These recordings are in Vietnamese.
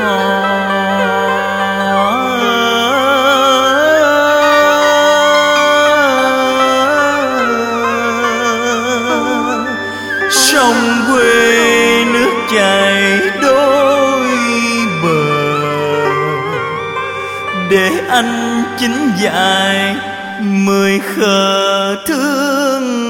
sông quê nước chảy đôi bờ, để anh chính dài mười khờ thương.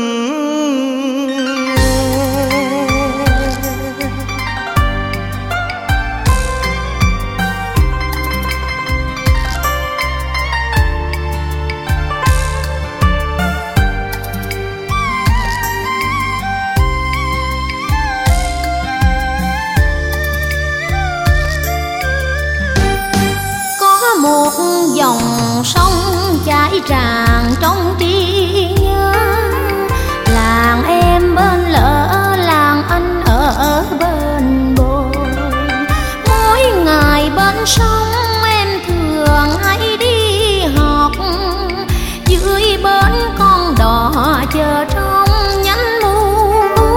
Một dòng sông chảy tràn trong trí nhớ, làng em bên lỡ làng anh ở bên bồi. Mỗi ngày bên sông em thường hay đi học, dưới bến con đò chờ trong nhánh mù.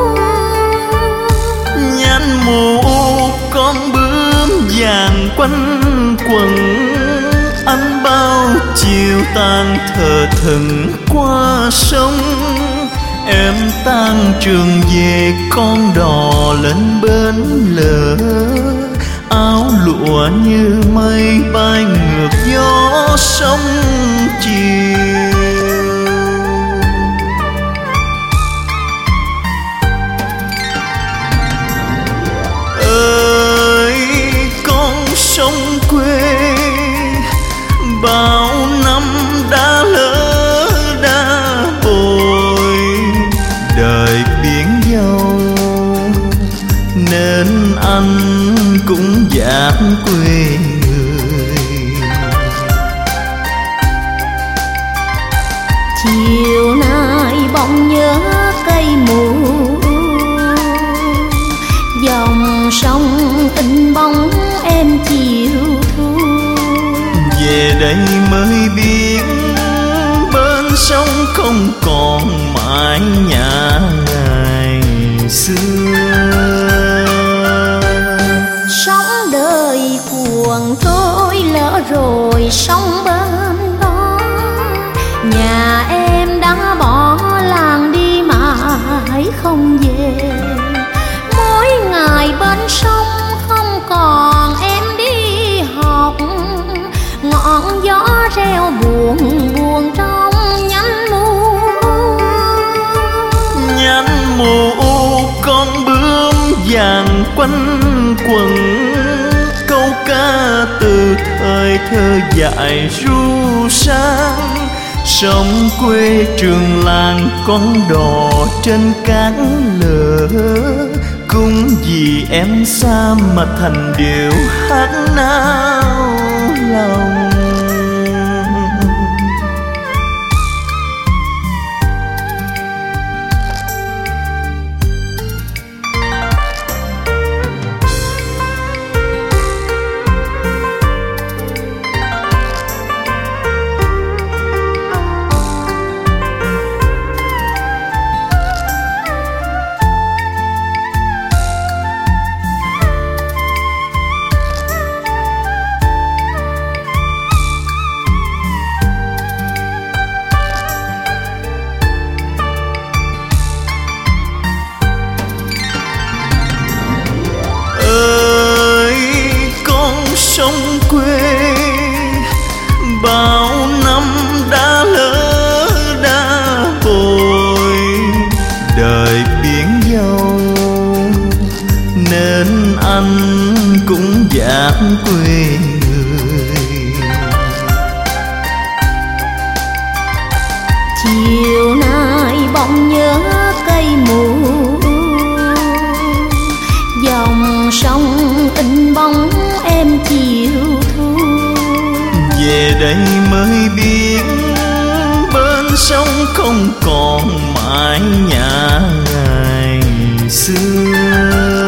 Nhánh mù con bướm vàng quanh quần, anh bao chiều tàn thờ thẫn qua sông. Em tan trường về con đò lên bến lỡ, áo lụa như mây bay ngược gió sông chiều. Ơi con sông quê, bao năm đã lỡ đã bồi, đời biển dâu nên anh cũng dạt quê người. Chiều nay bỗng nhớ cây mù, dòng sông in bóng em chiều thu. Về đây mới biết bên sông không còn mãi nhà ngày xưa. Sóng đời cuồng trôi lỡ rồi sông bên đó, nhà em đã bỏ làng đi mãi không về. Mỗi ngày bên sông không còn em đi học, ngọn gió reo buồn buồn trong nhánh mù. Nhánh mù con bướm vàng quanh quần, câu ca từ thời thơ dại ru sang. Sông quê trường làng con đò trên cát lở, cũng vì em xa mà thành điệu hát nao lòng. Sông quê bao năm đã lỡ đã bồi, đời biển dâu nên anh cũng dạt quê người. Chiều nay bỗng nhớ cây mù, dòng sông in bóng em chiều thu. Về đây mới biết bên sông không còn mãi nhà ngày xưa.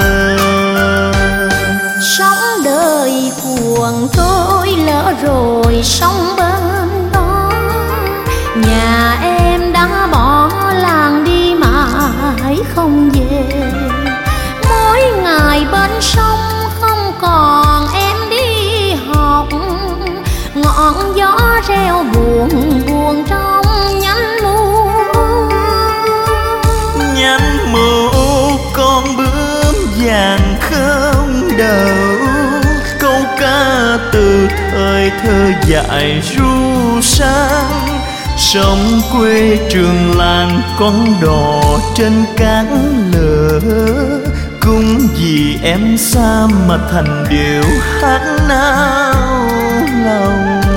Sóng đời cuồng trôi lỡ rồi sông bên đó, nhà em đã bỏ làng đi mãi không về. Mỗi ngày bên sông không còn em buồn buồn trong nhánh mùa con bướm vàng không đầu, câu ca từ thời thơ dại ru sang. Sông quê trường làng con đò trên cán lửa, cũng vì em xa mà thành điệu hát nao lòng.